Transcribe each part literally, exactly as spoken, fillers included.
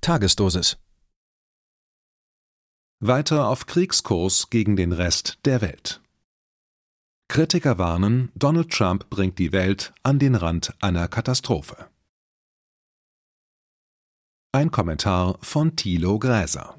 Tagesdosis. Weiter auf Kriegskurs gegen den Rest der Welt. Kritiker warnen, Donald Trump bringt die Welt an den Rand einer Katastrophe. Ein Kommentar von Thilo Gräser.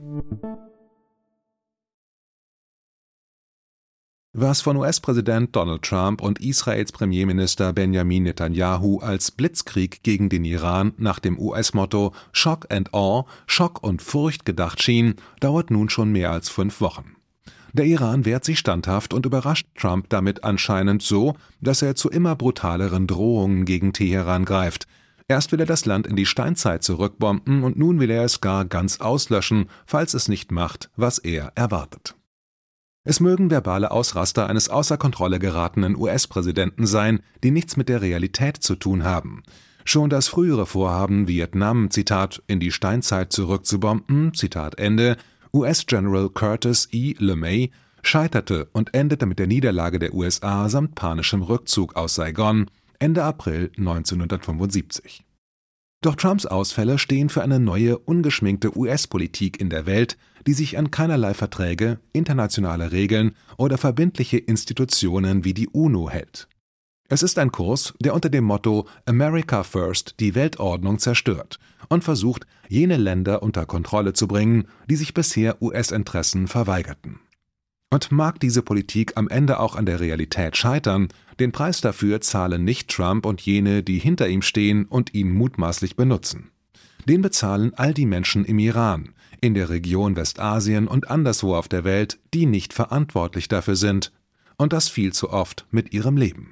Was von U S-Präsident Donald Trump und Israels Premierminister Benjamin Netanyahu als Blitzkrieg gegen den Iran nach dem U S-Motto Shock and Awe, Schock und Furcht gedacht schien, dauert nun schon mehr als fünf Wochen. Der Iran wehrt sich standhaft und überrascht Trump damit anscheinend so, dass er zu immer brutaleren Drohungen gegen Teheran greift. Erst will er das Land in die Steinzeit zurückbomben und nun will er es gar ganz auslöschen, falls es nicht macht, was er erwartet. Es mögen verbale Ausraster eines außer Kontrolle geratenen U S-Präsidenten sein, die nichts mit der Realität zu tun haben. Schon das frühere Vorhaben, Vietnam, Zitat, in die Steinzeit zurückzubomben, Zitat Ende, U S-General Curtis E. LeMay, scheiterte und endete mit der Niederlage der U S A samt panischem Rückzug aus Saigon Ende April neunzehnhundertfünfundsiebzig. Doch Trumps Ausfälle stehen für eine neue, ungeschminkte U S-Politik in der Welt, die sich an keinerlei Verträge, internationale Regeln oder verbindliche Institutionen wie die UNO hält. Es ist ein Kurs, der unter dem Motto America First die Weltordnung zerstört und versucht, jene Länder unter Kontrolle zu bringen, die sich bisher U S-Interessen verweigerten. Und mag diese Politik am Ende auch an der Realität scheitern, den Preis dafür zahlen nicht Trump und jene, die hinter ihm stehen und ihn mutmaßlich benutzen. Den bezahlen all die Menschen im Iran, in der Region Westasien und anderswo auf der Welt, die nicht verantwortlich dafür sind, und das viel zu oft mit ihrem Leben.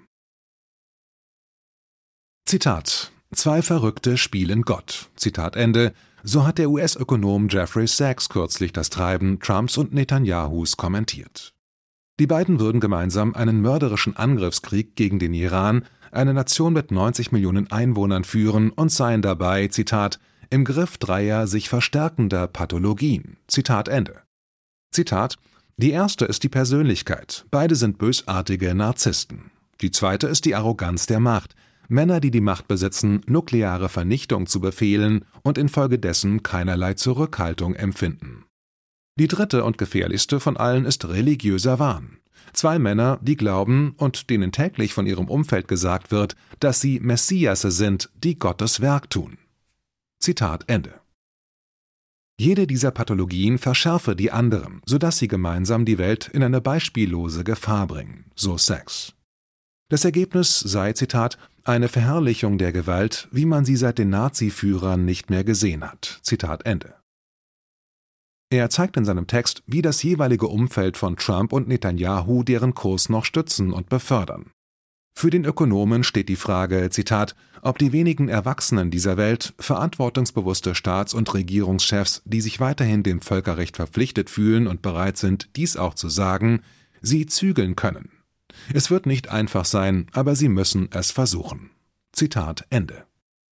Zitat: Zwei Verrückte spielen Gott. Zitat Ende. So hat der U S-Ökonom Jeffrey Sachs kürzlich das Treiben Trumps und Netanyahus kommentiert. Die beiden würden gemeinsam einen mörderischen Angriffskrieg gegen den Iran, eine Nation mit neunzig Millionen Einwohnern, führen und seien dabei, Zitat, im Griff dreier sich verstärkender Pathologien. Zitat Ende. Zitat: Die erste ist die Persönlichkeit. Beide sind bösartige Narzissten. Die zweite ist die Arroganz der Macht. Männer, die die Macht besitzen, nukleare Vernichtung zu befehlen und infolgedessen keinerlei Zurückhaltung empfinden. Die dritte und gefährlichste von allen ist religiöser Wahn. Zwei Männer, die glauben und denen täglich von ihrem Umfeld gesagt wird, dass sie Messiasse sind, die Gottes Werk tun. Zitat Ende. Jede dieser Pathologien verschärfe die anderen, sodass sie gemeinsam die Welt in eine beispiellose Gefahr bringen, so Sachs. Das Ergebnis sei, Zitat, eine Verherrlichung der Gewalt, wie man sie seit den Nazi-Führern nicht mehr gesehen hat. Zitat Ende. Er zeigt in seinem Text, wie das jeweilige Umfeld von Trump und Netanyahu deren Kurs noch stützen und befördern. Für den Ökonomen steht die Frage, Zitat, ob die wenigen Erwachsenen dieser Welt, verantwortungsbewusste Staats- und Regierungschefs, die sich weiterhin dem Völkerrecht verpflichtet fühlen und bereit sind, dies auch zu sagen, sie zügeln können. Es wird nicht einfach sein, aber sie müssen es versuchen. Zitat Ende.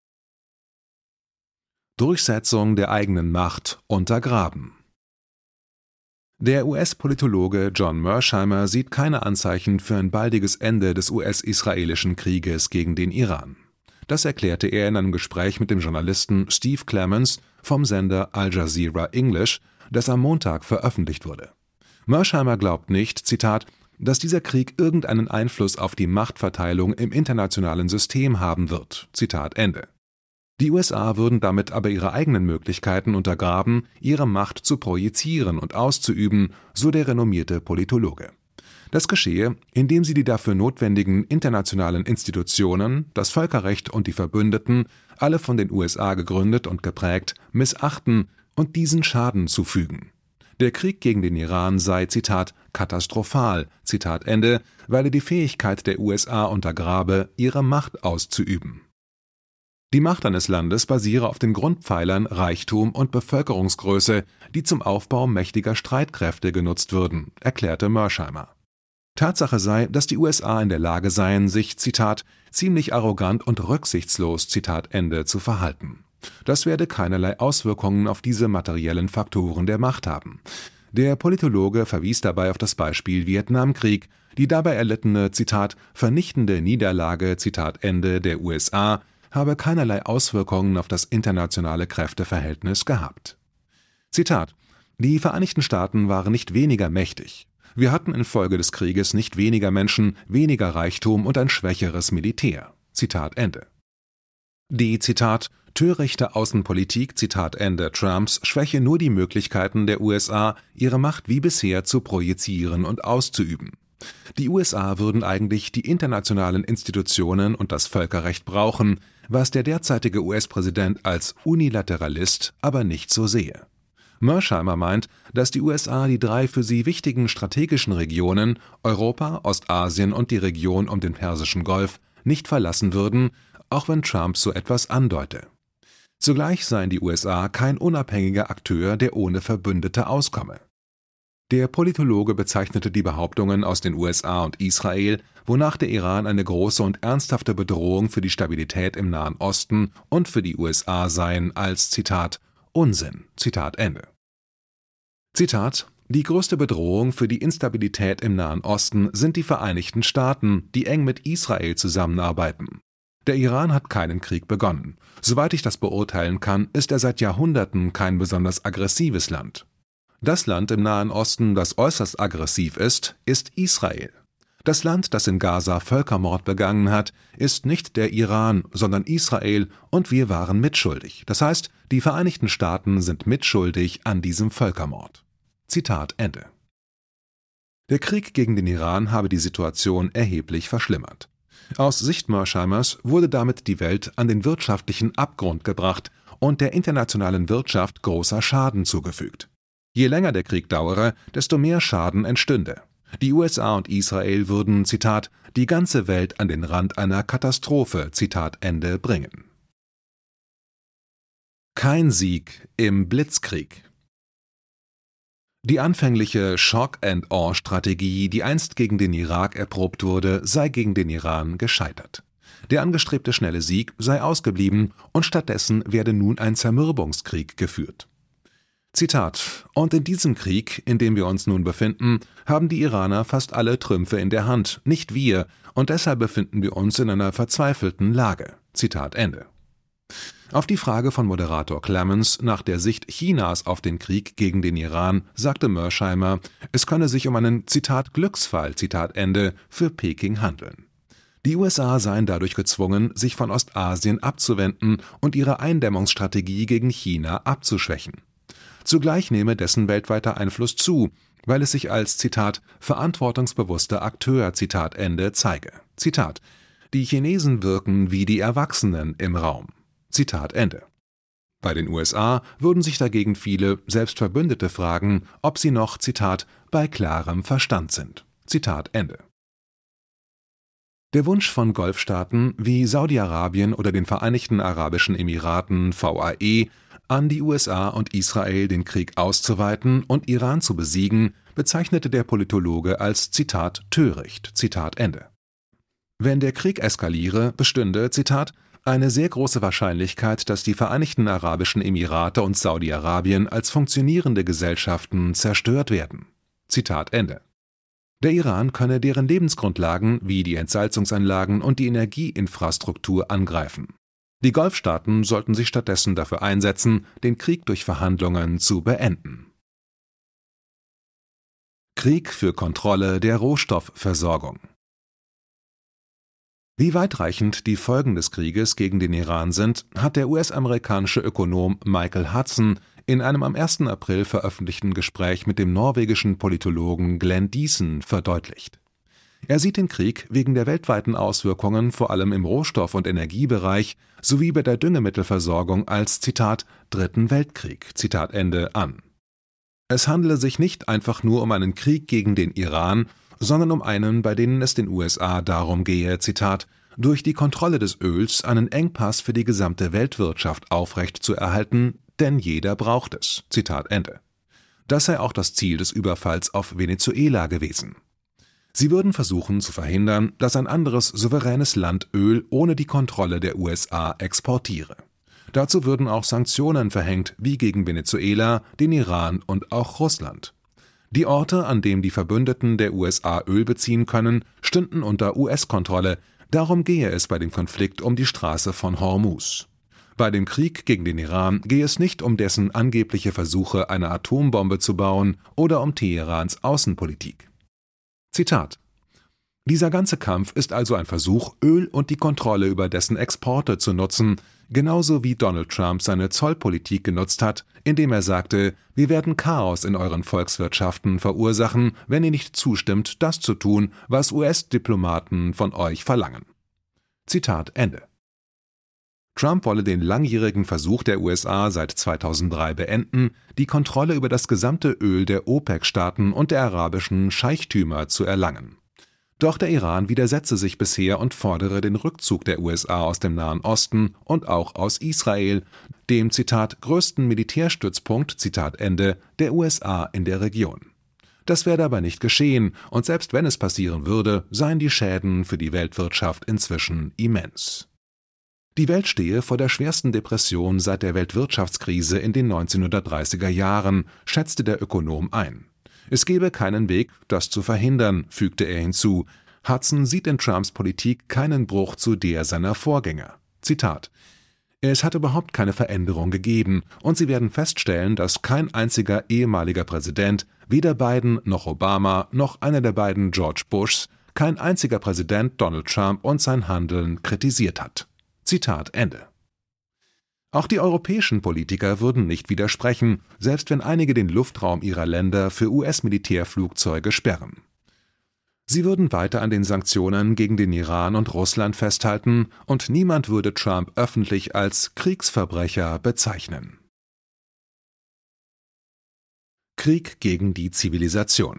Durchsetzung der eigenen Macht untergraben. Der U S-Politologe John Mearsheimer sieht keine Anzeichen für ein baldiges Ende des U S-israelischen Krieges gegen den Iran. Das erklärte er in einem Gespräch mit dem Journalisten Steve Clemons vom Sender Al Jazeera English, das am Montag veröffentlicht wurde. Mearsheimer glaubt nicht, Zitat, dass dieser Krieg irgendeinen Einfluss auf die Machtverteilung im internationalen System haben wird. Zitat Ende. Die U S A würden damit aber ihre eigenen Möglichkeiten untergraben, ihre Macht zu projizieren und auszuüben, so der renommierte Politologe. Das geschehe, indem sie die dafür notwendigen internationalen Institutionen, das Völkerrecht und die Verbündeten, alle von den U S A gegründet und geprägt, missachten und diesen Schaden zufügen. Der Krieg gegen den Iran sei, Zitat, katastrophal, Zitat Ende, weil er die Fähigkeit der U S A untergrabe, ihre Macht auszuüben. Die Macht eines Landes basiere auf den Grundpfeilern Reichtum und Bevölkerungsgröße, die zum Aufbau mächtiger Streitkräfte genutzt würden, erklärte Mearsheimer. Tatsache sei, dass die U S A in der Lage seien, sich, Zitat, ziemlich arrogant und rücksichtslos, Zitat Ende, zu verhalten. Das werde keinerlei Auswirkungen auf diese materiellen Faktoren der Macht haben. Der Politologe verwies dabei auf das Beispiel Vietnamkrieg, die dabei erlittene, Zitat, vernichtende Niederlage, Zitat Ende, der U S A, habe keinerlei Auswirkungen auf das internationale Kräfteverhältnis gehabt. Zitat: Die Vereinigten Staaten waren nicht weniger mächtig. Wir hatten infolge des Krieges nicht weniger Menschen, weniger Reichtum und ein schwächeres Militär. Zitat Ende. Die, Zitat, törichte Außenpolitik, Zitat Ende, Trumps schwäche nur die Möglichkeiten der U S A, ihre Macht wie bisher zu projizieren und auszuüben. Die U S A würden eigentlich die internationalen Institutionen und das Völkerrecht brauchen, was der derzeitige U S-Präsident als Unilateralist aber nicht so sehe. Mearsheimer meint, dass die U S A die drei für sie wichtigen strategischen Regionen Europa, Ostasien und die Region um den Persischen Golf nicht verlassen würden, auch wenn Trump so etwas andeute. Zugleich seien die U S A kein unabhängiger Akteur, der ohne Verbündete auskomme. Der Politologe bezeichnete die Behauptungen aus den U S A und Israel, wonach der Iran eine große und ernsthafte Bedrohung für die Stabilität im Nahen Osten und für die U S A seien, als, Zitat, Unsinn. Zitat Ende. Zitat: Die größte Bedrohung für die Instabilität im Nahen Osten sind die Vereinigten Staaten, die eng mit Israel zusammenarbeiten. Der Iran hat keinen Krieg begonnen. Soweit ich das beurteilen kann, ist er seit Jahrhunderten kein besonders aggressives Land. Das Land im Nahen Osten, das äußerst aggressiv ist, ist Israel. Das Land, das in Gaza Völkermord begangen hat, ist nicht der Iran, sondern Israel, und wir waren mitschuldig. Das heißt, die Vereinigten Staaten sind mitschuldig an diesem Völkermord. Zitat Ende. Der Krieg gegen den Iran habe die Situation erheblich verschlimmert. Aus Sicht Mearsheimers wurde damit die Welt an den wirtschaftlichen Abgrund gebracht und der internationalen Wirtschaft großer Schaden zugefügt. Je länger der Krieg dauere, desto mehr Schaden entstünde. Die U S A und Israel würden, Zitat, die ganze Welt an den Rand einer Katastrophe, Zitat Ende, bringen. Kein Sieg im Blitzkrieg. Die anfängliche Shock-and-Awe-Strategie, die einst gegen den Irak erprobt wurde, sei gegen den Iran gescheitert. Der angestrebte schnelle Sieg sei ausgeblieben und stattdessen werde nun ein Zermürbungskrieg geführt. Zitat: Und in diesem Krieg, in dem wir uns nun befinden, haben die Iraner fast alle Trümpfe in der Hand, nicht wir, und deshalb befinden wir uns in einer verzweifelten Lage. Zitat Ende. Auf die Frage von Moderator Clemens nach der Sicht Chinas auf den Krieg gegen den Iran sagte Mearsheimer, es könne sich um einen, Zitat, Glücksfall, Zitat Ende, für Peking handeln. Die U S A seien dadurch gezwungen, sich von Ostasien abzuwenden und ihre Eindämmungsstrategie gegen China abzuschwächen. Zugleich nehme dessen weltweiter Einfluss zu, weil es sich als, Zitat, verantwortungsbewusster Akteur, Zitat Ende, zeige. Zitat: Die Chinesen wirken wie die Erwachsenen im Raum. Zitat Ende. Bei den U S A würden sich dagegen viele, selbst Verbündete, fragen, ob sie noch, Zitat, bei klarem Verstand sind. Zitat Ende. Der Wunsch von Golfstaaten wie Saudi-Arabien oder den Vereinigten Arabischen Emiraten V A E an die U S A und Israel den Krieg auszuweiten und Iran zu besiegen, bezeichnete der Politologe als, Zitat, töricht. Zitat Ende. Wenn der Krieg eskaliere, bestünde, Zitat, eine sehr große Wahrscheinlichkeit, dass die Vereinigten Arabischen Emirate und Saudi-Arabien als funktionierende Gesellschaften zerstört werden. Zitat Ende. Der Iran könne deren Lebensgrundlagen wie die Entsalzungsanlagen und die Energieinfrastruktur angreifen. Die Golfstaaten sollten sich stattdessen dafür einsetzen, den Krieg durch Verhandlungen zu beenden. Krieg für Kontrolle der Rohstoffversorgung. Wie weitreichend die Folgen des Krieges gegen den Iran sind, hat der U S-amerikanische Ökonom Michael Hudson in einem am ersten April veröffentlichten Gespräch mit dem norwegischen Politologen Glenn Diesen verdeutlicht. Er sieht den Krieg wegen der weltweiten Auswirkungen vor allem im Rohstoff- und Energiebereich sowie bei der Düngemittelversorgung als, Zitat, Dritten Weltkrieg, Zitat Ende, an. Es handele sich nicht einfach nur um einen Krieg gegen den Iran, sondern um einen, bei dem es den U S A darum gehe, Zitat, durch die Kontrolle des Öls einen Engpass für die gesamte Weltwirtschaft aufrechtzuerhalten, denn jeder braucht es, Zitat Ende. Das sei auch das Ziel des Überfalls auf Venezuela gewesen. Sie würden versuchen zu verhindern, dass ein anderes souveränes Land Öl ohne die Kontrolle der U S A exportiere. Dazu würden auch Sanktionen verhängt, wie gegen Venezuela, den Iran und auch Russland. Die Orte, an denen die Verbündeten der U S A Öl beziehen können, stünden unter U S-Kontrolle, Darum gehe es bei dem Konflikt um die Straße von Hormuz. Bei dem Krieg gegen den Iran gehe es nicht um dessen angebliche Versuche, eine Atombombe zu bauen oder um Teherans Außenpolitik. Zitat: Dieser ganze Kampf ist also ein Versuch, Öl und die Kontrolle über dessen Exporte zu nutzen, genauso wie Donald Trump seine Zollpolitik genutzt hat, indem er sagte, wir werden Chaos in euren Volkswirtschaften verursachen, wenn ihr nicht zustimmt, das zu tun, was U S-Diplomaten von euch verlangen. Zitat Ende. Trump wolle den langjährigen Versuch der U S A seit zweitausenddrei beenden, die Kontrolle über das gesamte Öl der OPEC-Staaten und der arabischen Scheichtümer zu erlangen. Doch der Iran widersetze sich bisher und fordere den Rückzug der U S A aus dem Nahen Osten und auch aus Israel, dem Zitat größten Militärstützpunkt Zitat Ende der U S A in der Region. Das werde aber nicht geschehen, und selbst wenn es passieren würde, seien die Schäden für die Weltwirtschaft inzwischen immens. Die Welt stehe vor der schwersten Depression seit der Weltwirtschaftskrise in den neunzehnhundertdreißiger Jahren, schätzte der Ökonom ein. Es gebe keinen Weg, das zu verhindern, fügte er hinzu. Hudson sieht in Trumps Politik keinen Bruch zu der seiner Vorgänger. Zitat: Es hat überhaupt keine Veränderung gegeben, und Sie werden feststellen, dass kein einziger ehemaliger Präsident, weder Biden noch Obama noch einer der beiden George Bushs, kein einziger Präsident Donald Trump und sein Handeln kritisiert hat. Zitat Ende. Auch die europäischen Politiker würden nicht widersprechen, selbst wenn einige den Luftraum ihrer Länder für U S-Militärflugzeuge sperren. Sie würden weiter an den Sanktionen gegen den Iran und Russland festhalten, und niemand würde Trump öffentlich als Kriegsverbrecher bezeichnen. Krieg gegen die Zivilisation.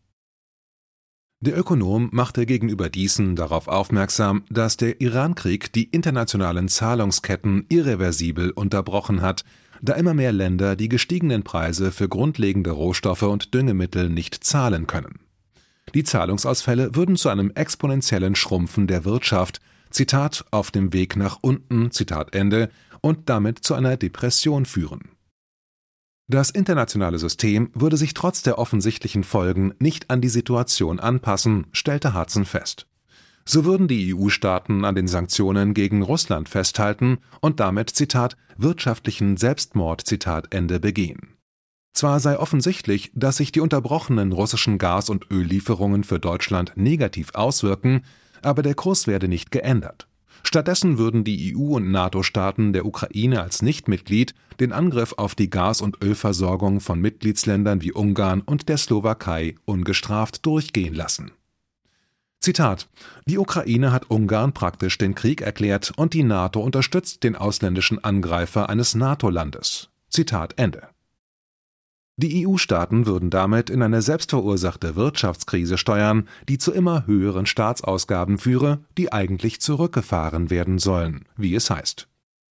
Der Ökonom machte gegenüber Deason darauf aufmerksam, dass der Iran-Krieg die internationalen Zahlungsketten irreversibel unterbrochen hat, da immer mehr Länder die gestiegenen Preise für grundlegende Rohstoffe und Düngemittel nicht zahlen können. Die Zahlungsausfälle würden zu einem exponentiellen Schrumpfen der Wirtschaft, Zitat, auf dem Weg nach unten, Zitat Ende, und damit zu einer Depression führen. Das internationale System würde sich trotz der offensichtlichen Folgen nicht an die Situation anpassen, stellte Hudson fest. So würden die E U-Staaten an den Sanktionen gegen Russland festhalten und damit, Zitat, wirtschaftlichen Selbstmord, Zitat Ende, begehen. Zwar sei offensichtlich, dass sich die unterbrochenen russischen Gas- und Öllieferungen für Deutschland negativ auswirken, aber der Kurs werde nicht geändert. Stattdessen würden die E U- und NATO-Staaten der Ukraine als Nichtmitglied den Angriff auf die Gas- und Ölversorgung von Mitgliedsländern wie Ungarn und der Slowakei ungestraft durchgehen lassen. Zitat: Die Ukraine hat Ungarn praktisch den Krieg erklärt und die NATO unterstützt den ausländischen Angreifer eines NATO-Landes. Zitat Ende. Die E U-Staaten würden damit in eine selbstverursachte Wirtschaftskrise steuern, die zu immer höheren Staatsausgaben führe, die eigentlich zurückgefahren werden sollen, wie es heißt.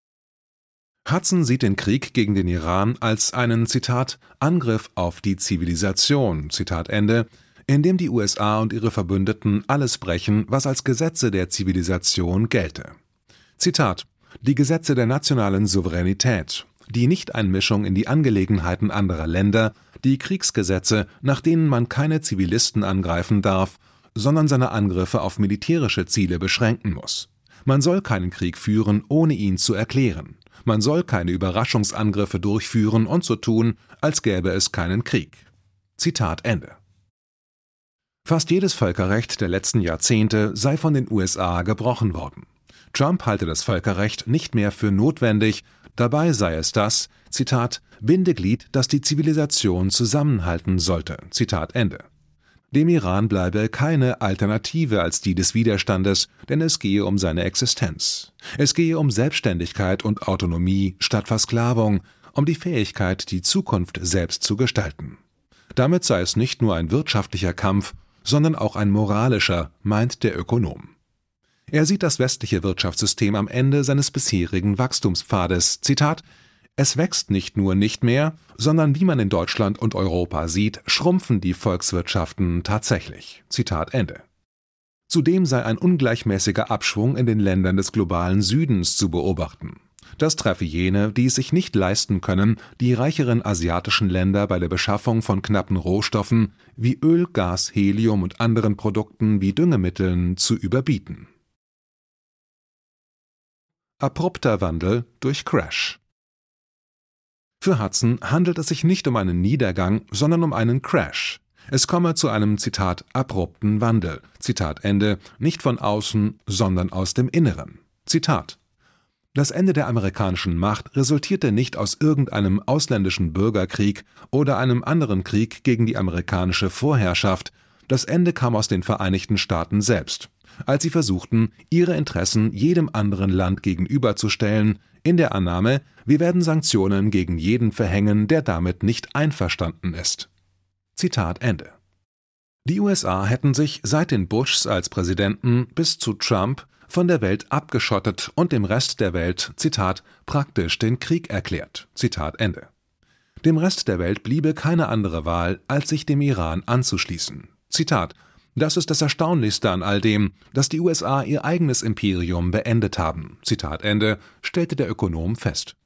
Hudson sieht den Krieg gegen den Iran als einen, Zitat, Angriff auf die Zivilisation, Zitat Ende, in dem die U S A und ihre Verbündeten alles brechen, was als Gesetze der Zivilisation gelte. Zitat: Die Gesetze der nationalen Souveränität, die Nichteinmischung in die Angelegenheiten anderer Länder, die Kriegsgesetze, nach denen man keine Zivilisten angreifen darf, sondern seine Angriffe auf militärische Ziele beschränken muss. Man soll keinen Krieg führen, ohne ihn zu erklären. Man soll keine Überraschungsangriffe durchführen und so tun, als gäbe es keinen Krieg. Zitat Ende. Fast jedes Völkerrecht der letzten Jahrzehnte sei von den U S A gebrochen worden. Trump halte das Völkerrecht nicht mehr für notwendig, dabei sei es das, Zitat, Bindeglied, das die Zivilisation zusammenhalten sollte, Zitat Ende. Dem Iran bleibe keine Alternative als die des Widerstandes, denn es gehe um seine Existenz. Es gehe um Selbstständigkeit und Autonomie statt Versklavung, um die Fähigkeit, die Zukunft selbst zu gestalten. Damit sei es nicht nur ein wirtschaftlicher Kampf, sondern auch ein moralischer, meint der Ökonom. Er sieht das westliche Wirtschaftssystem am Ende seines bisherigen Wachstumspfades. Zitat: Es wächst nicht nur nicht mehr, sondern wie man in Deutschland und Europa sieht, schrumpfen die Volkswirtschaften tatsächlich. Zitat Ende. Zudem sei ein ungleichmäßiger Abschwung in den Ländern des globalen Südens zu beobachten. Das treffe jene, die es sich nicht leisten können, die reicheren asiatischen Länder bei der Beschaffung von knappen Rohstoffen wie Öl, Gas, Helium und anderen Produkten wie Düngemitteln zu überbieten. Abrupter Wandel durch Crash. Für Hudson handelt es sich nicht um einen Niedergang, sondern um einen Crash. Es komme zu einem, Zitat, abrupten Wandel, Zitat Ende, nicht von außen, sondern aus dem Inneren. Zitat: Das Ende der amerikanischen Macht resultierte nicht aus irgendeinem ausländischen Bürgerkrieg oder einem anderen Krieg gegen die amerikanische Vorherrschaft. Das Ende kam aus den Vereinigten Staaten selbst, als sie versuchten, ihre Interessen jedem anderen Land gegenüberzustellen, in der Annahme, wir werden Sanktionen gegen jeden verhängen, der damit nicht einverstanden ist. Zitat Ende. Die U S A hätten sich seit den Bushs als Präsidenten bis zu Trump von der Welt abgeschottet und dem Rest der Welt, Zitat, praktisch den Krieg erklärt. Zitat Ende. Dem Rest der Welt bliebe keine andere Wahl, als sich dem Iran anzuschließen. Zitat: Das ist das Erstaunlichste an all dem, dass die U S A ihr eigenes Imperium beendet haben. Zitat Ende, stellte der Ökonom fest.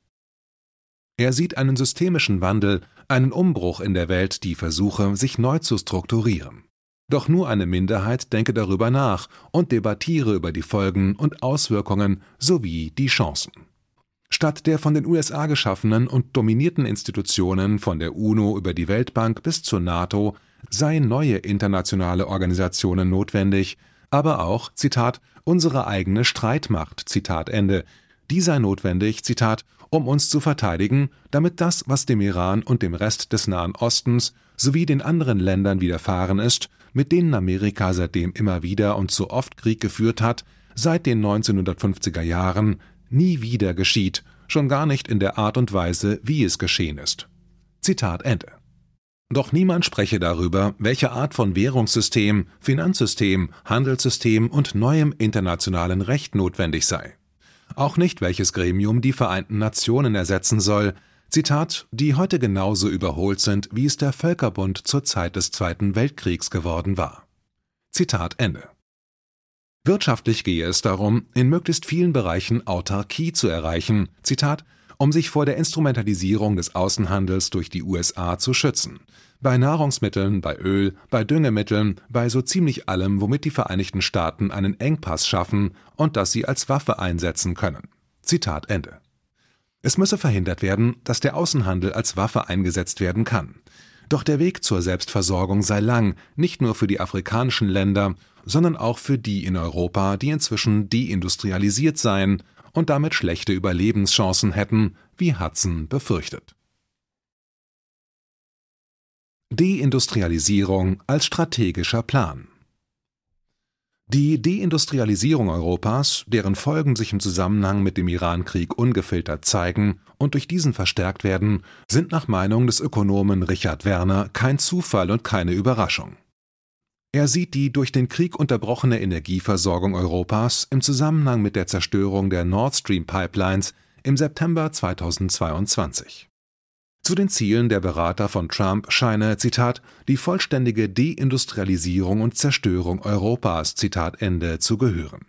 Er sieht einen systemischen Wandel, einen Umbruch in der Welt, die versuche, sich neu zu strukturieren. Doch nur eine Minderheit denke darüber nach und debattiere über die Folgen und Auswirkungen sowie die Chancen. Statt der von den U S A geschaffenen und dominierten Institutionen von der UNO über die Weltbank bis zur NATO seien neue internationale Organisationen notwendig, aber auch, Zitat, unsere eigene Streitmacht, Zitat Ende. Die sei notwendig, Zitat, um uns zu verteidigen, damit das, was dem Iran und dem Rest des Nahen Ostens sowie den anderen Ländern widerfahren ist, mit denen Amerika seitdem immer wieder und so oft Krieg geführt hat, seit den neunzehnhundertfünfziger Jahren, nie wieder geschieht, schon gar nicht in der Art und Weise, wie es geschehen ist. Zitat Ende. Doch niemand spreche darüber, welche Art von Währungssystem, Finanzsystem, Handelssystem und neuem internationalen Recht notwendig sei. Auch nicht, welches Gremium die Vereinten Nationen ersetzen soll, Zitat, die heute genauso überholt sind, wie es der Völkerbund zur Zeit des Zweiten Weltkriegs geworden war. Zitat Ende. Wirtschaftlich gehe es darum, in möglichst vielen Bereichen Autarkie zu erreichen, Zitat, um sich vor der Instrumentalisierung des Außenhandels durch die U S A zu schützen. Bei Nahrungsmitteln, bei Öl, bei Düngemitteln, bei so ziemlich allem, womit die Vereinigten Staaten einen Engpass schaffen und das sie als Waffe einsetzen können. Zitat Ende. Es müsse verhindert werden, dass der Außenhandel als Waffe eingesetzt werden kann. Doch der Weg zur Selbstversorgung sei lang, nicht nur für die afrikanischen Länder, sondern auch für die in Europa, die inzwischen deindustrialisiert seien und damit schlechte Überlebenschancen hätten, wie Hudson befürchtet. Deindustrialisierung als strategischer Plan. Die Deindustrialisierung Europas, deren Folgen sich im Zusammenhang mit dem Irankrieg ungefiltert zeigen und durch diesen verstärkt werden, sind nach Meinung des Ökonomen Richard Werner kein Zufall und keine Überraschung. Er sieht die durch den Krieg unterbrochene Energieversorgung Europas im Zusammenhang mit der Zerstörung der Nord Stream Pipelines im September zweitausendzweiundzwanzig. Zu den Zielen der Berater von Trump scheine, Zitat, die vollständige Deindustrialisierung und Zerstörung Europas, Zitat Ende, zu gehören.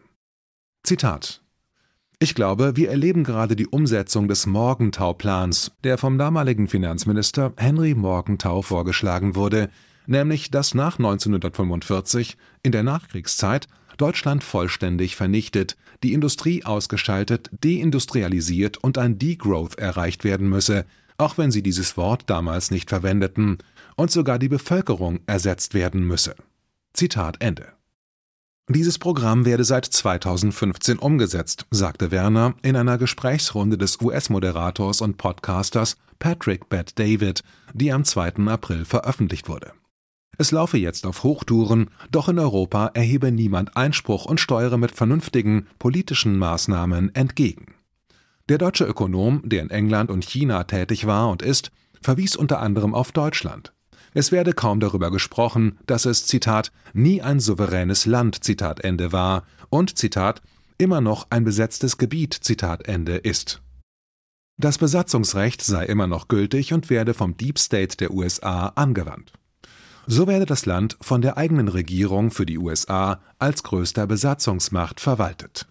Zitat: Ich glaube, wir erleben gerade die Umsetzung des Morgenthau-Plans, der vom damaligen Finanzminister Henry Morgenthau vorgeschlagen wurde, nämlich dass nach neunzehnhundertfünfundvierzig, in der Nachkriegszeit, Deutschland vollständig vernichtet, die Industrie ausgeschaltet, deindustrialisiert und ein Degrowth erreicht werden müsse, auch wenn sie dieses Wort damals nicht verwendeten, und sogar die Bevölkerung ersetzt werden müsse. Zitat Ende. Dieses Programm werde seit zweitausendfünfzehn umgesetzt, sagte Werner in einer Gesprächsrunde des U S-Moderators und Podcasters Patrick Bet-David, die am zweiten April veröffentlicht wurde. Es laufe jetzt auf Hochtouren, doch in Europa erhebe niemand Einspruch und steuere mit vernünftigen politischen Maßnahmen entgegen. Der deutsche Ökonom, der in England und China tätig war und ist, verwies unter anderem auf Deutschland. Es werde kaum darüber gesprochen, dass es, Zitat, nie ein souveränes Land, Zitat Ende war und, Zitat, immer noch ein besetztes Gebiet, Zitat Ende ist. Das Besatzungsrecht sei immer noch gültig und werde vom Deep State der U S A angewandt. So werde das Land von der eigenen Regierung für die U S A als größter Besatzungsmacht verwaltet.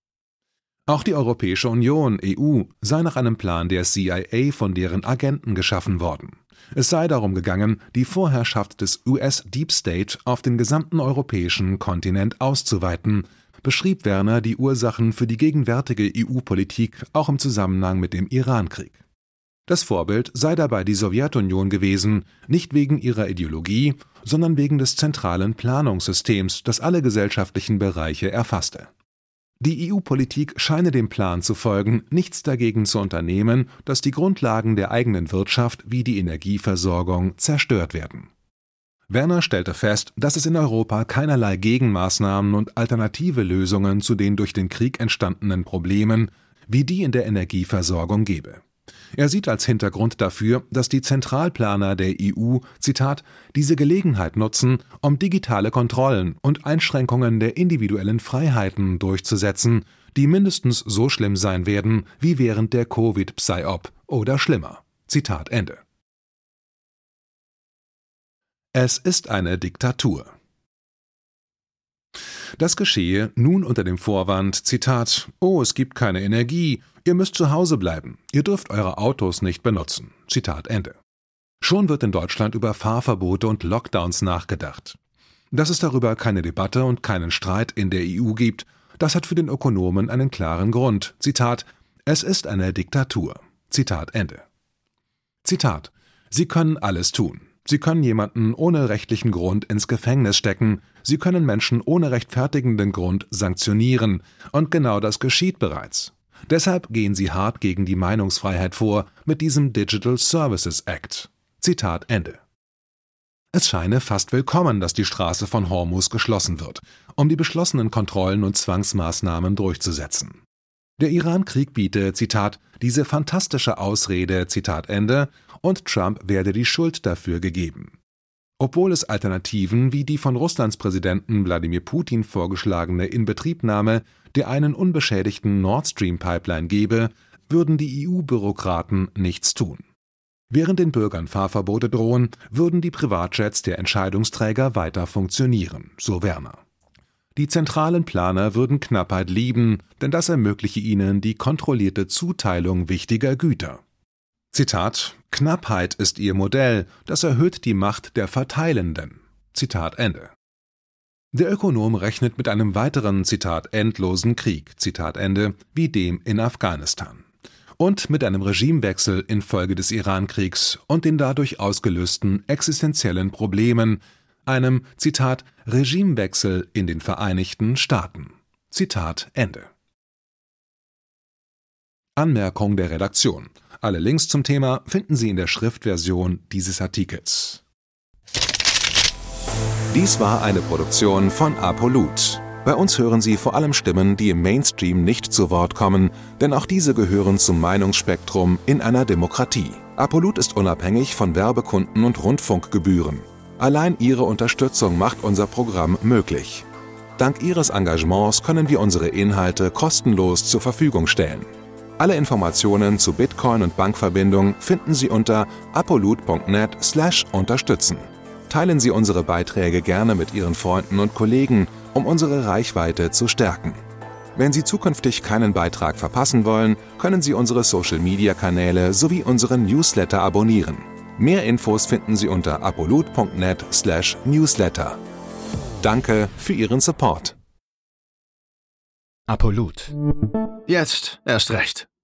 Auch die Europäische Union, E U, sei nach einem Plan der C I A von deren Agenten geschaffen worden. Es sei darum gegangen, die Vorherrschaft des U S Deep State auf den gesamten europäischen Kontinent auszuweiten, beschrieb Werner die Ursachen für die gegenwärtige E U-Politik auch im Zusammenhang mit dem Irankrieg. Das Vorbild sei dabei die Sowjetunion gewesen, nicht wegen ihrer Ideologie, sondern wegen des zentralen Planungssystems, das alle gesellschaftlichen Bereiche erfasste. Die E U-Politik scheine dem Plan zu folgen, nichts dagegen zu unternehmen, dass die Grundlagen der eigenen Wirtschaft wie die Energieversorgung zerstört werden. Werner stellte fest, dass es in Europa keinerlei Gegenmaßnahmen und alternative Lösungen zu den durch den Krieg entstandenen Problemen wie die in der Energieversorgung gebe. Er sieht als Hintergrund dafür, dass die Zentralplaner der E U, Zitat, diese Gelegenheit nutzen, um digitale Kontrollen und Einschränkungen der individuellen Freiheiten durchzusetzen, die mindestens so schlimm sein werden wie während der Covid-Psyop oder schlimmer. Zitat Ende. Es ist eine Diktatur. Das geschehe nun unter dem Vorwand, Zitat, »Oh, es gibt keine Energie, ihr müsst zu Hause bleiben, ihr dürft eure Autos nicht benutzen.« Zitat Ende. Schon wird in Deutschland über Fahrverbote und Lockdowns nachgedacht. Dass es darüber keine Debatte und keinen Streit in der E U gibt, das hat für den Ökonomen einen klaren Grund. Zitat, »Es ist eine Diktatur.« Zitat Ende. Zitat, »Sie können alles tun. Sie können jemanden ohne rechtlichen Grund ins Gefängnis stecken, Sie können Menschen ohne rechtfertigenden Grund sanktionieren, und genau das geschieht bereits. Deshalb gehen Sie hart gegen die Meinungsfreiheit vor mit diesem Digital Services Act.« Zitat Ende. Es scheine fast willkommen, dass die Straße von Hormuz geschlossen wird, um die beschlossenen Kontrollen und Zwangsmaßnahmen durchzusetzen. Der Irankrieg biete, Zitat, diese fantastische Ausrede, Zitat Ende, und Trump werde die Schuld dafür gegeben. Obwohl es Alternativen wie die von Russlands Präsidenten Wladimir Putin vorgeschlagene Inbetriebnahme der einen unbeschädigten Nord Stream Pipeline gebe, würden die E U-Bürokraten nichts tun. Während den Bürgern Fahrverbote drohen, würden die Privatjets der Entscheidungsträger weiter funktionieren, so Werner. Die zentralen Planer würden Knappheit lieben, denn das ermögliche ihnen die kontrollierte Zuteilung wichtiger Güter. Zitat, »Knappheit ist ihr Modell, das erhöht die Macht der Verteilenden.« Zitat Ende. Der Ökonom rechnet mit einem weiteren, Zitat, endlosen Krieg, Zitat Ende, wie dem in Afghanistan. Und mit einem Regimewechsel infolge des Irankriegs und den dadurch ausgelösten existenziellen Problemen, einem, Zitat, Regimewechsel in den Vereinigten Staaten. Zitat Ende. Anmerkung der Redaktion. Alle Links zum Thema finden Sie in der Schriftversion dieses Artikels. Dies war eine Produktion von Apolut. Bei uns hören Sie vor allem Stimmen, die im Mainstream nicht zu Wort kommen, denn auch diese gehören zum Meinungsspektrum in einer Demokratie. Apolut ist unabhängig von Werbekunden und Rundfunkgebühren. Allein Ihre Unterstützung macht unser Programm möglich. Dank Ihres Engagements können wir unsere Inhalte kostenlos zur Verfügung stellen. Alle Informationen zu Bitcoin und Bankverbindung finden Sie unter apolut punkt net slash unterstützen. Teilen Sie unsere Beiträge gerne mit Ihren Freunden und Kollegen, um unsere Reichweite zu stärken. Wenn Sie zukünftig keinen Beitrag verpassen wollen, können Sie unsere Social-Media-Kanäle sowie unseren Newsletter abonnieren. Mehr Infos finden Sie unter apolut punkt net slash newsletter. Danke für Ihren Support. Apolut. Jetzt erst recht.